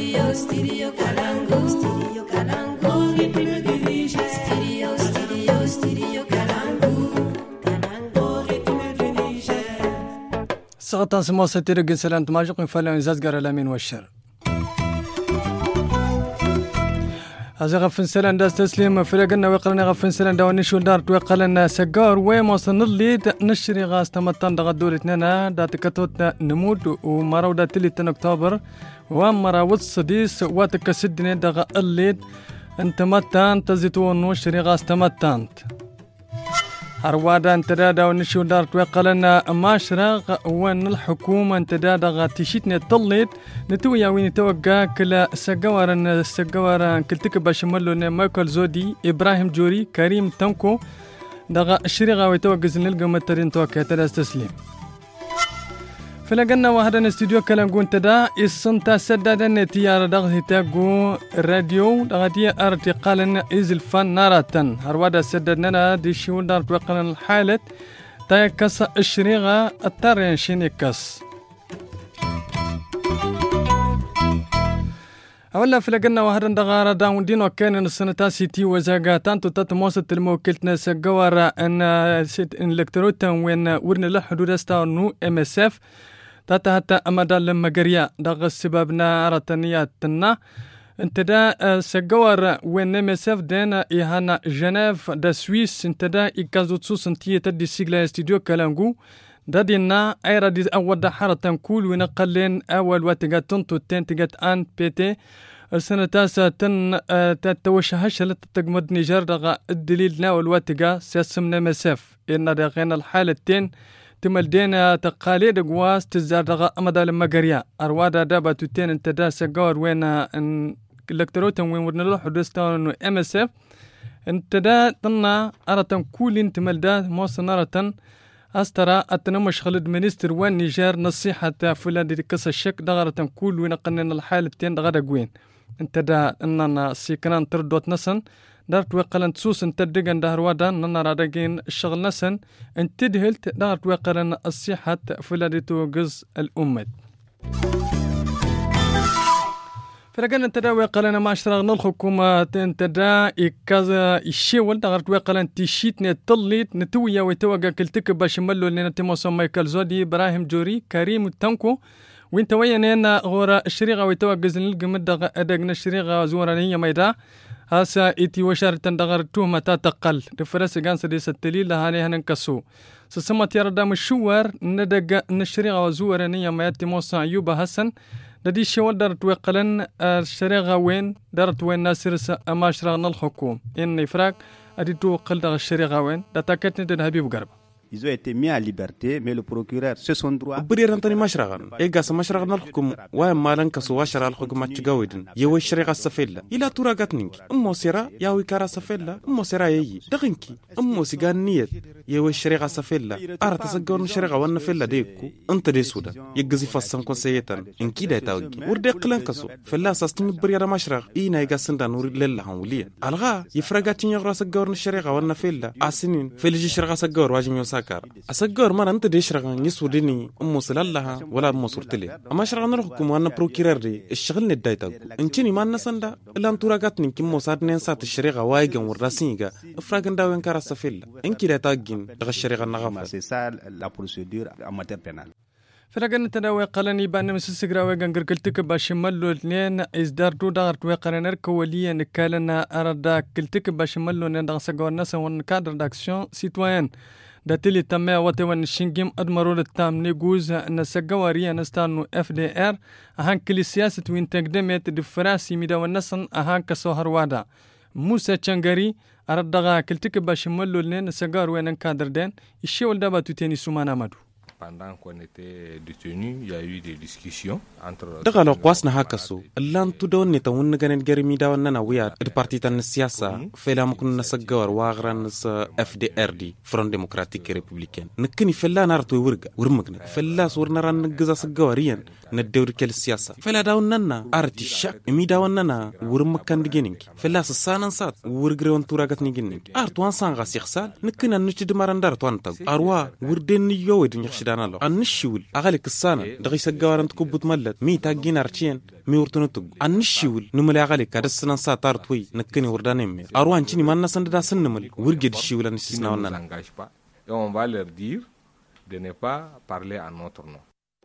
Studio Kalangu. Studio Kalangu. Studio Kalangu. سقطان سمو ستير جنسلان تماجق فلان زازقر الامين والشر هذا غفن سلان داس تسليم فرقنا وقلنا غفن سلان داو نشول دار توقلنا سجار وموصن الليد نشري غاز تمتان دغ دول اثنين دا تكتوت نمود ومراو دا تلي اكتوبر ومراو الصديس واتكسدني دغ الليد انتمتان تزيتون وشري غاز تمتان أروادا انتدادا ونشو دار توقلنا ماشرق وان الحكومة انتدادا غاتيشيتنا طليت نتويا وين توقع كلا سجوارا كلتك باشمالو مايكل زودي إبراهيم جوري كريم تنكو دغا الشريغا ويتوقع زنلقا مترين توقع تداس تسليم فلقنا واحد استوديو كلامكم تدا السنتا سدادا نتيار دغه تاغو راديو دغتي ارتقالن ازل فن نارتن هروادا سددنا دي شو دار توقلن الحالة تاكس الشريغا التارين شينيكس أولا فلقنا واحد دغارة داون دينو كان السنتا سيتي وزاقا تانتو تاتموسط الموكلتنا سقوارا ان سيت الكتروتا وين ورن لحدود استاونو MSF تاتا حتى أمدا لما قريا دغ السبابنا رتنياتنا انتدا سجوار وين MSF دينا إيهانا جنيف دا سويس انتدا إيكازوتسو سنتية تدي سيغلا استوديو كالانغو دادينا ايرا دي اول دا حارة كول ونقلين اول واتقات تنتو التين تقات ان بيتي السنة تاسا تن تتوشهش لتتقمد نيجر دغا الدليل ناول واتقا سياسمنا مساف إنا داغينا الحالتين تمال دينا تقاليد قواس تزار دغا أمدا لما قريا أروادا دابا توتين انتدا ساقور وين الكتروتا وين ورنالوح ودستاون MSF انتدا تنا أرتن كولين تمال دا موصن أرتن أسترى التنمش خالد منستر وان نيجر نصيحة فلان دي قصة الشك دغرة كل وين قنن الحالتين دغرة قوين انت دا اننا سيكنان تردوت نسن دارت وقلن تسوس انت دقن دهر ودان ننا رادقين الشغل نسن انت دهلت دارت وقلن الصيحة فلان دي توقز الأمد فرقنا انتدا وقلنا ما اشترغنا الحكومة انتدا كذا الشيول دغرت وقلنا تشيتني طليت نتويا ويتوقع كلتك باشملو اللي نتموسو مايكل زودي إبراهيم جوري كريم تنكو وين تويا نينا غورا الشريغة ويتوقع زنلق مدى أدقنا الشريغة زورا نية ميدا هاسا ايتي وشارة دغر توهمة تتقل رفرس قانسة دي ستليل لهاني هننكسو سسمت يردام الشوار ندق الشريغة وزورا نية مياتي موسى أيوب حسن لدي شوال دارت وقلن الشريغة وين دارت وين ناصر أماشرغنا الحكوم إن إفراق أديتو قلد الشريغة وين داتاكتني تنهبيب قرب Ils ont été mis en liberté, mais le procureur, c'est son droit. برير أنتني مشرغن إيجاس مشرغنا الحكم وين مالن كسواشر الحكم تجاودن يوي الشريغة السفيلة إلى تراجتنك أمو سيرا ياوي كارا سفيلة أمو سيرا يي دغنكي أمو سيجان نيت يوي الشريغة السفيلة أرى تسجون الشريغة والنفيلة ديكو أنت دي سودا يجزي فصم كونسيتن إن كده تاوجي ورد قلن كسو فلا ساستني برير مشرغ إينا إيجاس سندا نور لله هوليا الغا يفرقاتين يغرا سجون الشريغة والنفيلة عسنين فيلجي شريغة سجور واجم يوساكر أسجور ما أنت دي شرغن يسودني أمو سلالها ولا أمو صورتلي أما شرغن الحكومة وأنا بروكيرر دي الشغل ندايتاكو إنتني ما نسندا إلا أن تراجعتني كم موساد ننسات الشريغة وايجن والراسينجا إفراجن داوين كارا سفيلة إنكي لا تاجين دغ الشريغة النغافة C'est ça la procédure en matière pénale. فرقنا تداوي قلني بان مسسقرا ويغان قرقلتك باشمالو اثنين ازداردو دغرت ويقرنر كوليا نكالنا أردا كلتك باشمالو ندغ سقور ناسا ونكادر داكسيون سيتوين داتيلي تمايا واتوان الشنجيم أدمرو التام نيجوز نسقواريا نستانو FDR أهان كل سياسة وين تقدمت دفراسي ميدا والنسن أهان كسوهر وادا موسى تشانغاري أردغا كلتك باشمالو اثنين نسقار وين نكادر دين الشيول دابا توتيني سومانا مادو Pendant qu'on était détenus, il y a eu des discussions entre... دغلو قواسنا هكسو اللان تدون نتون نغن جرمي دا وننا ويا البارتيتان السياسة فلا مكن نسجور واغران FDR دي فرون ديمقراطيك ريبوبليكان نكني فلا نارتو ورغا ورمغنا فلا صورنا ران نغزا سجوريان ندور كل السياسة فلا داوننا ارتي شاك مي داوننا ورمكان دينك فلا سسانن سات ورغرون توراغت نيغنك ارتوان سانغا سيخسال نكنا نتشد مارندار توانتا اروا وردن يود نخش سودان له النشول أغلق السنة دغي سجارن تكبت ملت مي تاجين أرتين مي ورتنتج النشول نملي أغلق هذا السنة ساتار توي نكني وردانيم أروان تيني ما الناس عندها سنمل ورجد الشيول النسينا وننا. Et on va leur dire de ne pas parler en notre nom.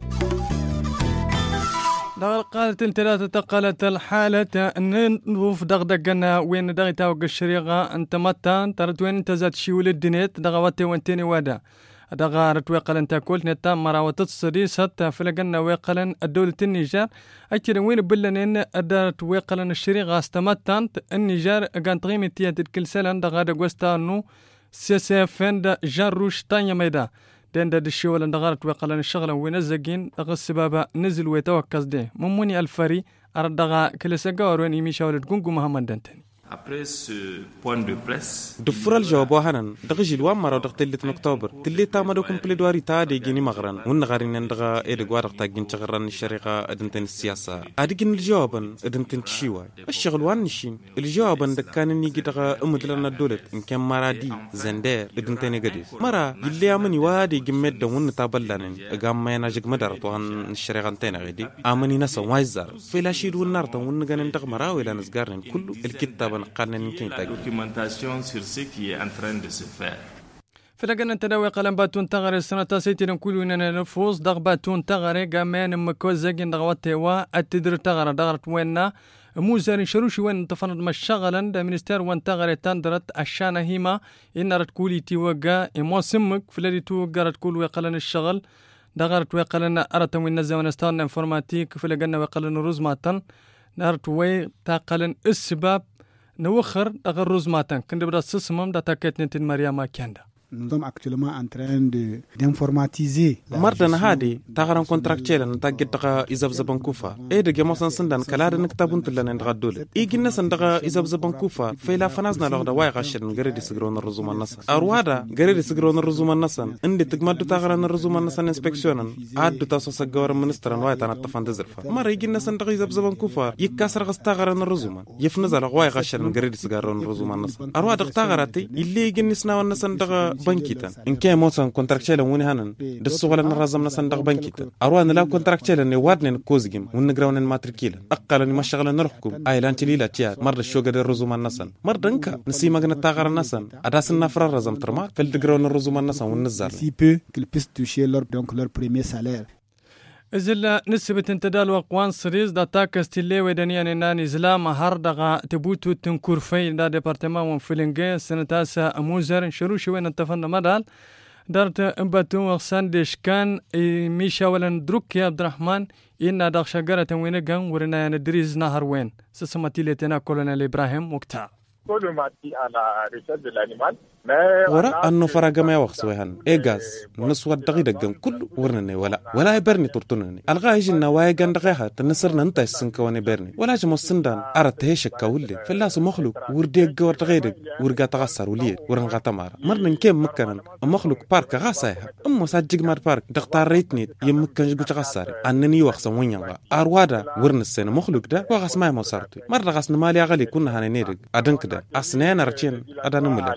قالت ثلاثة تقلت الحالة أن نوف دغدقنا وين دغي تاوق الشريقة أنت متان ترد وين انت زاد شي ولد دنيت دغواتي وانتيني وادا دغارت ويقل انت كولت نتا مراوتت صديسات فلقنا ويقلن الدولة النيجر أكيد وين بلنين أدارت ويقلن الشريقة استمتان النيجر قان تغيمي تيات الكل سلان دغادق وستانو سيسافين دا جاروش تانيا ميدا دين دا الشيوال اندغارت ويقلن الشغلة وينزقين دغا السبابة نزل ويتوكز ديه مموني الفري أرد دغا كل سقاور وين يميشا ولد قنقو محمد دانتاني. Après ce point de presse, دفر الجواب وهنن دغجي الوامر ودغتلت أكتوبر تلي تامدوكم بلدواري تادي جيني مغرن ونغارين ندغا إدغوا دغتاجين تغرن الشريقة أدنتن السياسة أديجين الجوابن أدنتن تشيوا الشغل وانشين الجوابن دكان نيجي دغا أمدلنا الدولة إن كان مرادي زندير أدنتن قديس مرا يلي أمني وادي جمد دون تابلانين أقام ما يناجق مدار طوان الشريقة تين غدي أمني نسا وايزار فلا شيء دون نار طوان نغان دغ مرا ولا نسقارن كله الكتاب la documentation sur ce qui est en train de se faire. فلقنا تداوي قلم باتون تغري السنة تاسيتي نقولوا إننا نفوز دغ باتون تغري قامان مكوزاقين دغواتي التدر تغرى دغرت ويننا موزارين شروشي وين تفرد مشغلا دا منستير وين تغري تندرت الشانة هيما إن رتكولي تيوغا إمو سمك فلدي توغا رتكول ويقلن الشغل دغرت ويقلن أرتا وين نزا ونستان انفورماتيك فلقنا ويقلن روزماتن نارت وي تاقلن السباب نوخر أغرز ماتن كند بدأ سسمم دا تاكيت نتن مريم كندا. Nous sommes actuellement en train d'informatiser. مردنا هادي تغرن كونتراكتشيلا نتاجد دغا إزابزبان كوفا. دغا مثلا سندان كلاد نكتابون تلنا ندغا دولة. إيجينا سندغا إزابزبان كوفا فيلا فنازنا لغدا واي غاشر نغري دي سغرون الرزوم الناس. أروادا غري دي سغرون الرزوم الناس. إندي تجمد تغرن الرزوم الناس إنسبكشنن. عاد تاسو سجور منسترن واي تانا تفند زرفا. مر إيجينا سندغا إزابزبان كوفا يكسر غستغرن الرزوم. يفنزل واي غاشر نغري دي سغرون الرزوم الناس. أروادا تغراتي اللي يجينا سنا ونسندغا بنكيتا إن كان مثلا كونتراكتشيلا وني هنن دسوغلا نرازم نسندغ بنكيتا أروان لا كونتراكتشيلا نوادن كوزجيم ونجراون ماتريكيلا أقل ما شغل نرحكم أيلان تليلا تيات مرد الشوغر الرزوم النسن مرد انكا نسي مغنى تاغر النسن أداس النفر الرزم ترما فلدجراون الرزوم النسن ونزار si peu qu'ils puissent toucher leur premier salaire. إزلا نسبة انتدال وقوان سريز دا تاكس تلي ودانيان إنان إزلام هاردغا تبوتو تنكور في دا ديبارتمان وانفلنجي سنتاسا أموزر شروشي وين انتفن مدال دارت امباتو وغسان ديشكان ميشا ولن دروك يا عبد الرحمن إنا داغ شاقرة وينغان ورنا ندريز نهر وين سسمتي لتنا كولونيل إبراهيم وقتا ورا أنه فرق ما يوخسوهن إيجاز نسوى الدقيقة كل ورنني ولا يبرني ترتونني الغايج النوايا جن دقيقة تنصرنا أنت السنكواني برني ولا جم السندان أردت هيش كولي فلاس مخلوق ورديق جور دقيقة ورجع تغسر وليه ورنغا تمارا مرن كم مكان مخلوق بارك غاساها أمو ساجج مار بارك دقتار ريتني يمكن جوج تغسر أنني وخسن وين ينغا أروادا ورن السنة مخلوق ده وغاس ما مصارتي مرة غاس نمالي أغلي كنا هنيرق أدنك ده أسنان أرتين أدان ملا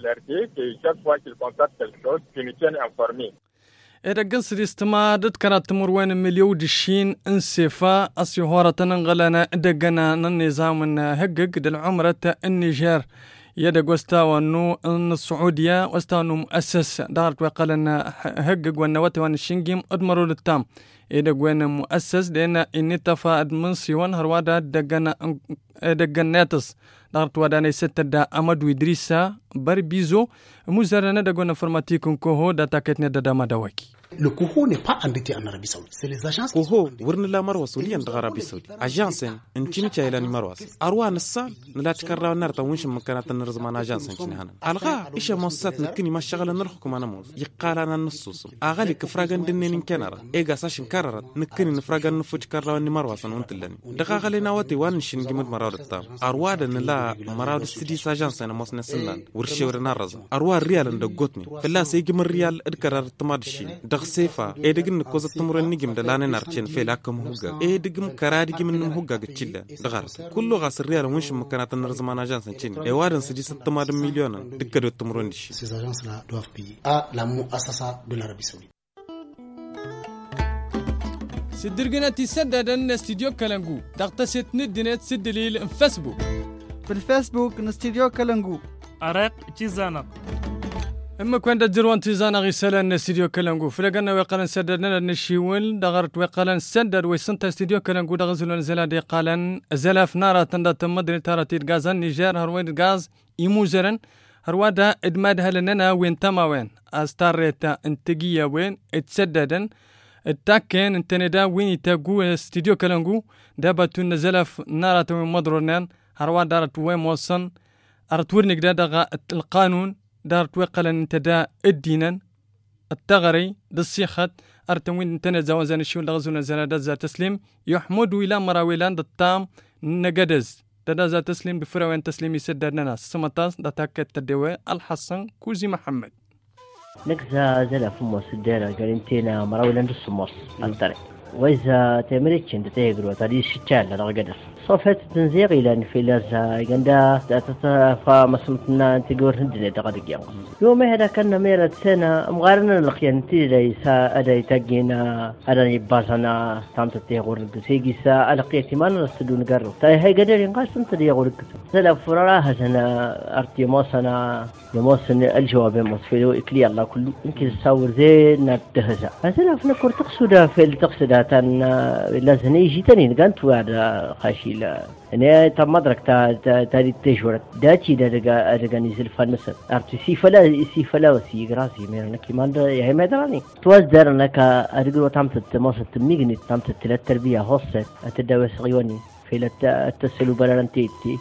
إذا قصد استمادت كانت تمر وين مليون دشين انسفا أسيهورة ننغلنا دقنا النظام هقق دالعمرة النيجر يدق واستاوانو ان السعودية واستاوانو مؤسس دارت وقالنا هقق والنوات وان الشنجيم ادمروا للتام يدق وين مؤسس لأن إني تفاد من سيوان هروادا دقناتس دارت وداني ستة دا أمد ويدريسا بربيزو مزارنا دقون انفورماتيكون كوهو داتا كتنا دا مدواكي Le Coho n'est pas endetté en Arabie Saoudite. C'est les agences qui Coho ورن لا مرواس وليان دغرابي سعودي أجانسين إنتيني تايلاني مرواس أروان السال نلا تكرر نرتا ونش مكانات نرزمان أجانسين شنو هنا ألغا إيش مؤسسات نكني ما شغل نرحكم أنا موز يقال أنا النصوص أغالي كفراغن دنين كنارا إيجا ساشن كررت نكني نفراغن نفوج كرراني مرواس ونتلني دغا غالي نواتي وانشين جمد مراود التام أرواد نلا مراود السديس أجانسين موس نسنان ورشي نرزا أرواد ريال ندقوتني فلا سيجي من ريال إدكرر تمادشين سيفا إيدغن كوزا تمرن نيجم دلاني نارتشين فيلاكم هوغا إيدغم كرادي من هوغا جتشيلا دغارت كله غاس الريال ونش مكانات النرزمان أجانس نشين إيوارن سدي 6 مليون دكدو تمرن دش Ces agences-là doivent payer à la muassasa de l'Arabie Saoudite. سدرقنا تسدد أن استديو كالانجو دغتسيت ندنت سدليل فيسبوك في الفيسبوك نستديو كالانجو أرق تيزانا اما كنت تجرون تيزانا غيسالا استديو كالانجو فلقنا ويقالن سددنا نشيول دغرت ويقالن سدد ويسنت استديو كالانجو دغزلون زلادي قالن زلاف نارا تندا تمدري تاراتير غازان نيجر هروين غاز يموزرن هروادا ادمادها لننا وين تما وين استاريتا انتقية وين اتسددن التاكين انتندا وين يتاقو استديو كالانجو دابتون زلاف نارا توين مدرونان هروا دارت وين موصن ارتورنك دادا القانون دارت وقلن انتدا الدينان التغري دالصيخات ارتوين انتنا زوازان الشيول لغزونا زنادات ذات تسليم يحمد الى مراويلان الطام نقدز دادا ذات تسليم بفراوين تسليم يسددنا ناس سمطاس داتاكت تدوي الحسن كوزي محمد نكزا زلف موس الديرة قالنتينا مراويلان السموس الطريق وإذا تمرتش انت تيقروا تاريش الشال لغدر صفحة التنزيق إلى في لازا يقندا تتفا مسمتنا تقول هندنا تقدق يوم يوم هذا كان ميرة سنة مغارنا لقيانتي ليسا أدا يتاقينا أدا يباسنا تامت تيغور نقسيقي سا ألقيتي ما نرسدو نقرر تاي هاي قدر ينقاس انت يغور نقسو سلا فراها سنة أرتيموسنا يموسن الجواب يموسفلو إكلي الله كله يمكن تصور زين نتهزا مثلا فنكور تقصدا في التقصدا تان لازم يجي تاني نقانتو هذا خاشي لا أنا تم مدرك تاري تجورة داتي دارجا نزل فنسة أرتسي فلا وسي غراسي ميرنا كمان يا مدراني تواز دارنا كأرجو تامت مصت ميجني تامت تلات تربية هوسة أتداوي صغيوني في التسلو برانتيتي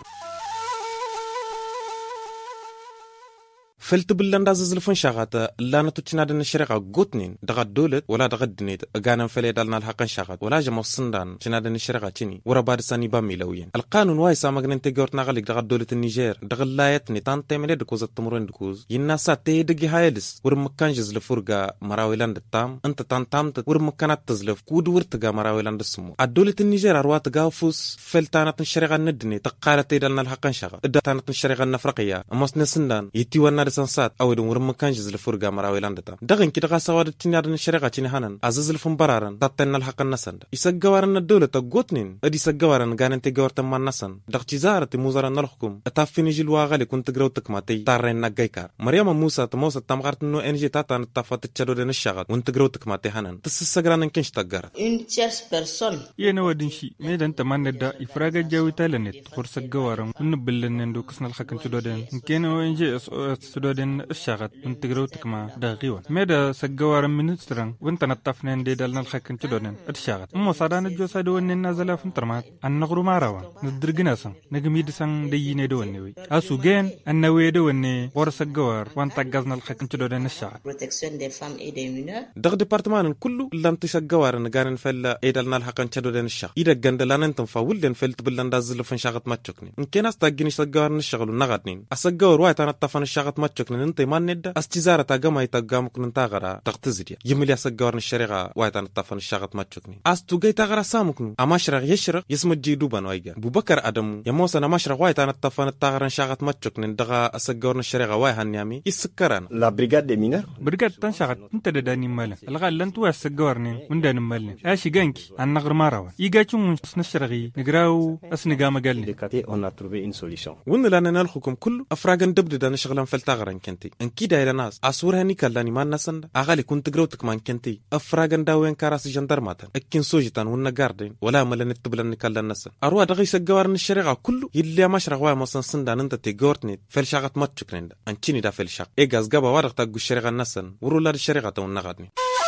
فلت بلندا زلفن شغات لا نتوتشنا دن الشريقة قوتنين دغد دولت ولا دغد دنيت غانم فلي دالنا الحقن شغات ولا جمو الصندان تشنا دن الشريقة تشني ورا بارساني باميلوين القانون واي سامغن انت غورتنا غليك دغد دولت النيجر دغلايتني تان تيملي دكوز التمرين دكوز يناسا تي دغي هايلس ور مكان جزل فرغا مراويلاند التام انت تان تامت ور مكانات تزلف كود ورتغا مراويلاند السمو الدولت النيجر اروات غافوس فلتانات الشريقة ندني تقالت دالنا الحقن شغات دتانات الشريقة النفرقية اموسن سندان يتيوانا سنسات أو دم ورم كان جزل فرقة مراويلان دتا دغن كده قاسواد تنيار الشريعة تني هنن عززل فنبرارن تاتن الحق النسند يسجوارن الدولة تقوتنين أدي سجوارن كان أنت جوار تمان نسن دغ تجارة مزارن الحكم أتافين جلوا غالي كنت جرو تكماتي تارين نجايكار مريم موسى تموسى تمغرت إنه إنجي تاتن التفات تشدودن الشغل وانت جرو تكماتي هنن تسسجران إنكش تجار une tierce personne ينودنشي ميدان تمان ندا إفراج جاوي تالنت خرس جوارن ونبلن ندو كسن الحق تشدودن إنكين وإنجي تشدودن الشغل وانت جرو تكما داغيون ميدا سجوار من سترن وانت نطفنن دي دالنا الحق تشدودن الشغل مو صادان الجوسادو إن نازل في انترمات النغرو ماراوان ندرجناسن نجميد سن ديني دوانيوي أسوجين النوي دواني ورس الجوار وانت جزنا الحق تشدودن الشغل protection des femmes et des mineurs دغ ديبارتمان كله لم تشجوار نغارن فلا ايدالنا الحق تشدودن الشغل إذا جندلان انتم فاولدن فلت بلندازل فن شغط ما تشكني إن كان استاجني سجوار الشغل ونغادنين أسجوار وايت أنا طفن الشغط ما تشكني انت ما ندا استزارة تاجما يتاجمك ننتاغرا تغتزريا يملي أسجوار الشريعة وايت أنا طفن الشغط ما تشكني أستوجي تاغرا سامكنو أماشرق يشرق يسمى جيدوبان وايجا بوبكر أدم يموسى أنا ماشرق وايت أنا طفن التاغرا شغط ما تشكني دغا أسجوار الشريعة واي هنيامي يسكران لا بريغاد دي مينر بريغاد تنشغط انت داني مالا الغال لن تو أسجوارني وندان مالني أشي جانكي النغر ماراوا يجاتو من نشرغي نقراو أسنقا مقالني on a trouvé une solution ون لنا نالخكم كله أفراغن دبدا نشغلن فلتاغران كنتي انكيدا إلى ناس أصورها نيكالاني ما نسند أغالي كنت جروتك مان كنتي أفراغن داوين كاراس جندرماتن أكين سوجتان ون جاردين ولا ملن التبلن نيكالان نسن أروى دغي سجوارن الشريعة كله يلي مشرق واي مصن سندان انت تيجورتني فلشاغت ما تشكرين دا انتيني دا فلشاغ إيجاز جابا وارغ تاقو الشريعة نسن ورولا الشريعة ونغادني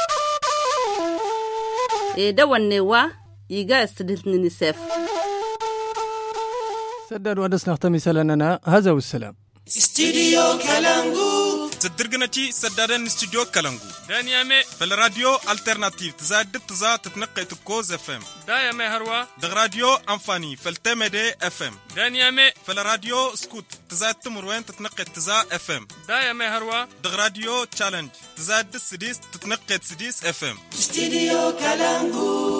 دواني وا يجا استدلتني نساف سدد ودس نختم سلاننا هذا والسلام استديو كالانجو تدرجنتي سدادن استوديو كالانجو دانيامي في الراديو الترناتيف تزاد تزا تتنقي تكوز اف ام دايامي هروا دغ راديو انفاني في التمدي اف ام دانيامي في الراديو سكوت تزاد تمروين تتنقي تزا اف ام دايامي هروا دغ راديو تشالنج تزاد سديس تتنقي سديس اف ام استديو كالانجو